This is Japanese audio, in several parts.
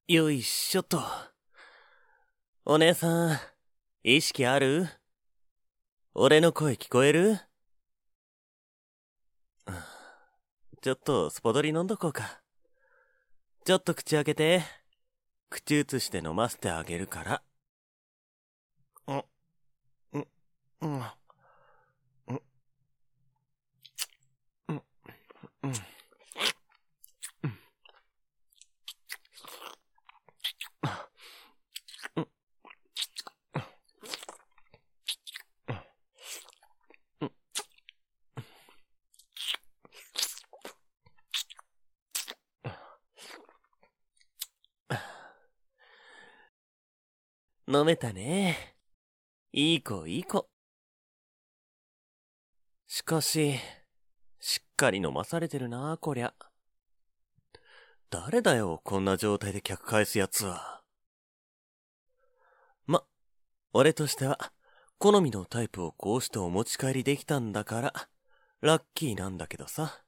よいしょっと。お姉さん、意識ある？俺の声聞こえる？ちょっとスポドリ飲んどこうか。ちょっと口開けて。口移して飲ませてあげるから。うん、うん、うん、うん、うん、うん。飲めたね。いい子いい子。しかし、しっかり飲まされてるな、こりゃ。誰だよ、こんな状態で客返すやつは。俺としては、好みのタイプをこうしてお持ち帰りできたんだから、ラッキーなんだけどさ。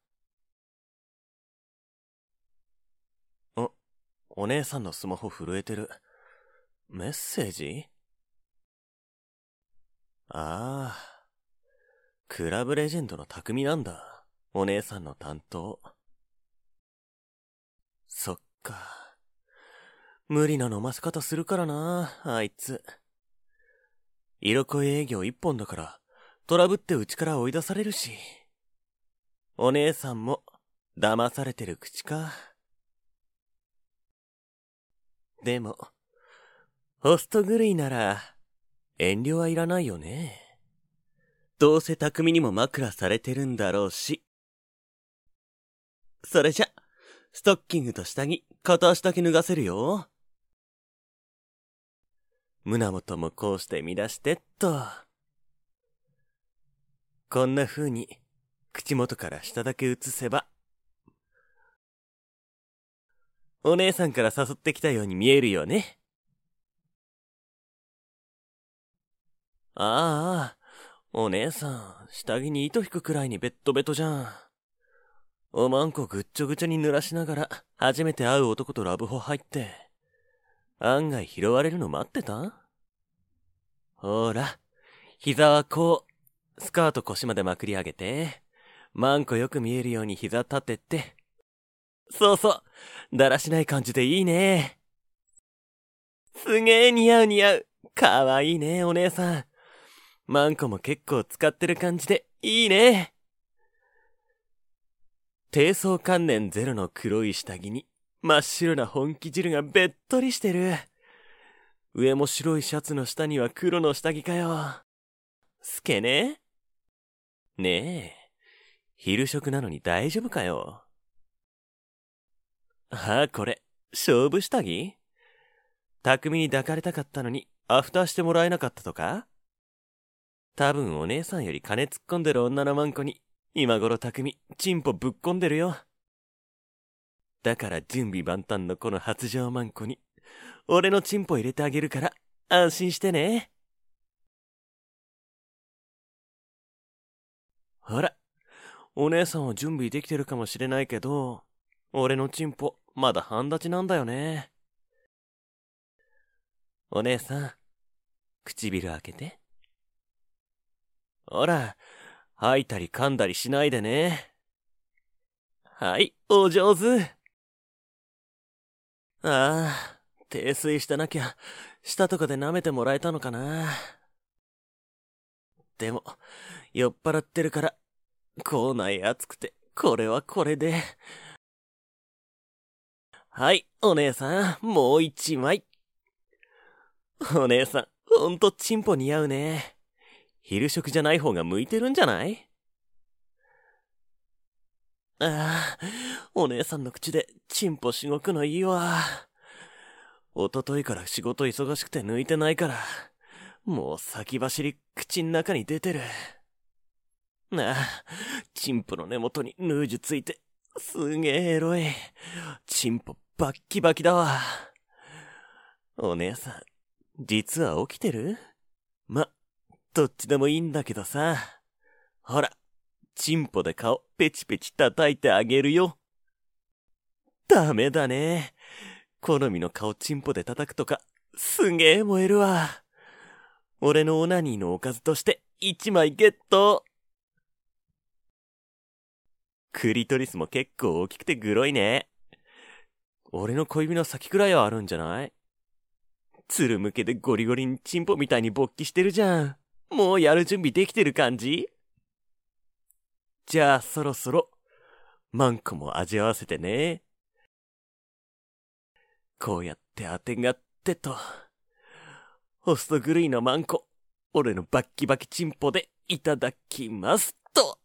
お姉さんのスマホ震えてる。メッセージ？ああ、クラブレジェンドの匠なんだ。お姉さんの担当。そっか。無理な飲ませ方するからな、あいつ。色恋営業一本だから、トラブってうちから追い出されるし。お姉さんも、騙されてる口か。でも、ホスト狂いなら、遠慮はいらないよね。どうせ匠にも枕されてるんだろうし。それじゃ、ストッキングと下着、片足だけ脱がせるよ。胸元もこうして乱してっと。こんな風に、口元から下だけ映せば、お姉さんから誘ってきたように見えるよね。ああ、お姉さん、下着に糸引くくらいにベッドベトじゃん。おまんこぐっちょぐちょに濡らしながら、初めて会う男とラブホ入って、案外拾われるの待ってた？ほら、膝はこう、スカート腰までまくり上げて、マンコよく見えるように膝立てて。そうそう、だらしない感じでいいね。すげえ似合う似合う。かわいいね、お姉さん。マンコも結構使ってる感じでいいね。低層観念ゼロの黒い下着に、真っ白な本気汁がべっとりしてる。上も白いシャツの下には黒の下着かよ。すけね？ねえ、昼食なのに大丈夫かよ。ああ、これ、勝負下着？匠に抱かれたかったのに、アフターしてもらえなかったとか？多分お姉さんより金突っ込んでる女のマンコに、今頃匠、チンポぶっ込んでるよ。だから準備万端のこの発情マンコに、俺のチンポ入れてあげるから、安心してね。ほら、お姉さんは準備できてるかもしれないけど、俺のチンポ、まだ半立ちなんだよね。お姉さん、唇開けて。ほら、吐いたり噛んだりしないでね。はい、お上手。ああ、泥酔してなきゃ、舌とかで舐めてもらえたのかな。でも、酔っ払ってるから、口内熱くて、これはこれで。はい、お姉さん、もう一枚。お姉さん、ほんとチンポ似合うね。昼食じゃない方が向いてるんじゃない？ああ、お姉さんの口でチンポしごくのいいわ。おとといから仕事忙しくて抜いてないから、もう先走り口ん中に出てる。ああ、チンポの根元にヌージュついて、すげえエロい。チンポバッキバキだわ。お姉さん、実は起きてる？どっちでもいいんだけどさ。ほら、チンポで顔ペチペチ叩いてあげるよ。ダメだね。 好みの顔チンポで叩くとか、すげえ燃えるわ。俺のオナニーのおかずとして1枚ゲット。クリトリスも結構大きくてグロいね。俺の小指の先くらいはあるんじゃない？つるむけでゴリゴリにチンポみたいに勃起してるじゃん。もうやる準備できてる感じ？じゃあそろそろ、マンコも味わわせてね。こうやってあてがってと。ホスト狂いのマンコ、俺のバッキバキチンポでいただきますと。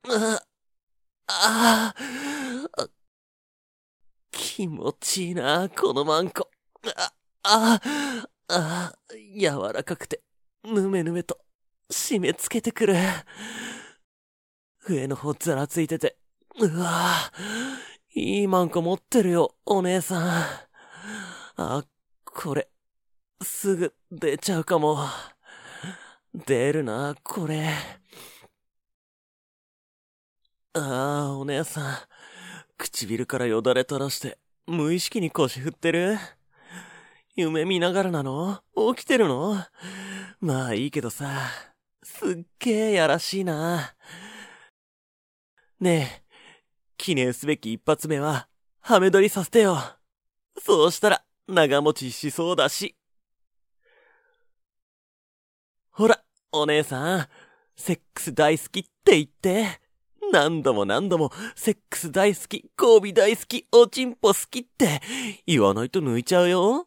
気持ちいいな、このマンコ。柔らかくて、ぬめぬめと、締め付けてくる。上の方ざらついてて、いいマンコ持ってるよ、お姉さん。これ、すぐ出ちゃうかも。出るな、これ。お姉さん。唇からよだれ垂らして、無意識に腰振ってる？夢見ながらなの？起きてるの？まあいいけどさ、すっげえやらしいな。ねえ、記念すべき一発目は、ハメ撮りさせてよ。そうしたら、長持ちしそうだし。ほら、お姉さん、セックス大好きって言って。何度も何度も、セックス大好き、交尾大好き、おちんぽ好きって、言わないと抜いちゃうよ。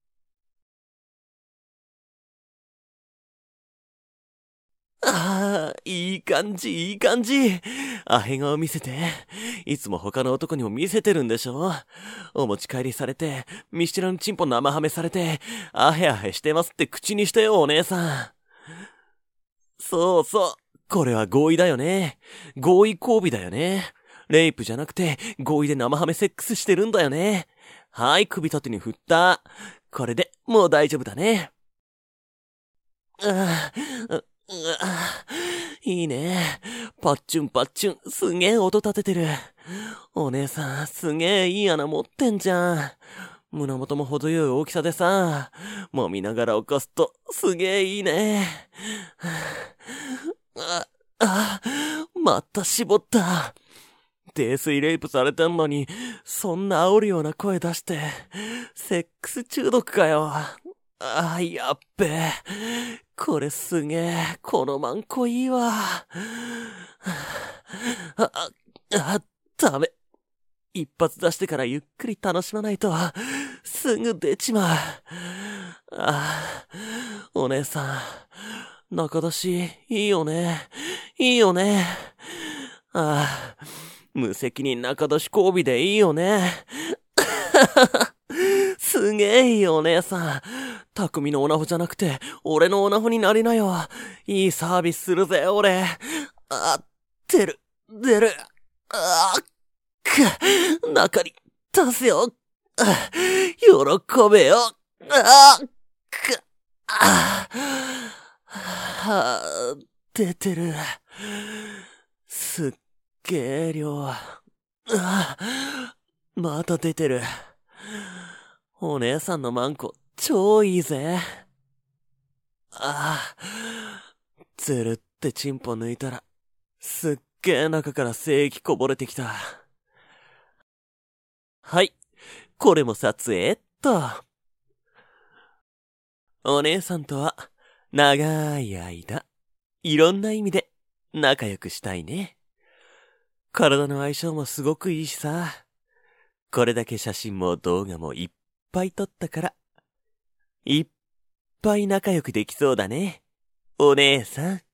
いい感じ、いい感じ。アヘ顔見せて。いつも他の男にも見せてるんでしょ？お持ち帰りされて、見知らぬチンポ生ハメされて、アヘアヘしてますって口にしてよ、お姉さん。そうそう。これは合意だよね。合意交尾だよね。レイプじゃなくて、合意で生ハメセックスしてるんだよね。はい、首縦に振った。これでもう大丈夫だね。いいね。パッチュンパッチュン、すげえ音立ててる。お姉さん、すげえいい穴持ってんじゃん。胸元も程よい大きさでさ、揉みながら起こすと、すげえいいね。また絞った。泥酔レイプされてんのに、そんな煽るような声出して、セックス中毒かよ。やっべ。これすげえ、このマンコいいわ。ダメ。一発出してからゆっくり楽しまないと、すぐ出ちまう。お姉さん、中出し、いいよね。いいよね。無責任中出し交尾でいいよね。すげえいいお姉さん。匠のオナホじゃなくて、俺のオナホになりなよ。いいサービスするぜ、俺。出る。中に、出せよ。喜べよ。出てる。すっげえ量。また出てる。お姉さんのマンコ、超いいぜ。ずるってチンポ抜いたら、すっげえ中から精液こぼれてきた。はい、これも撮影っと。お姉さんとは、長い間、いろんな意味で仲良くしたいね。体の相性もすごくいいしさ。これだけ写真も動画もいっぱい撮ったから、いっぱい仲良くできそうだね。お姉さん。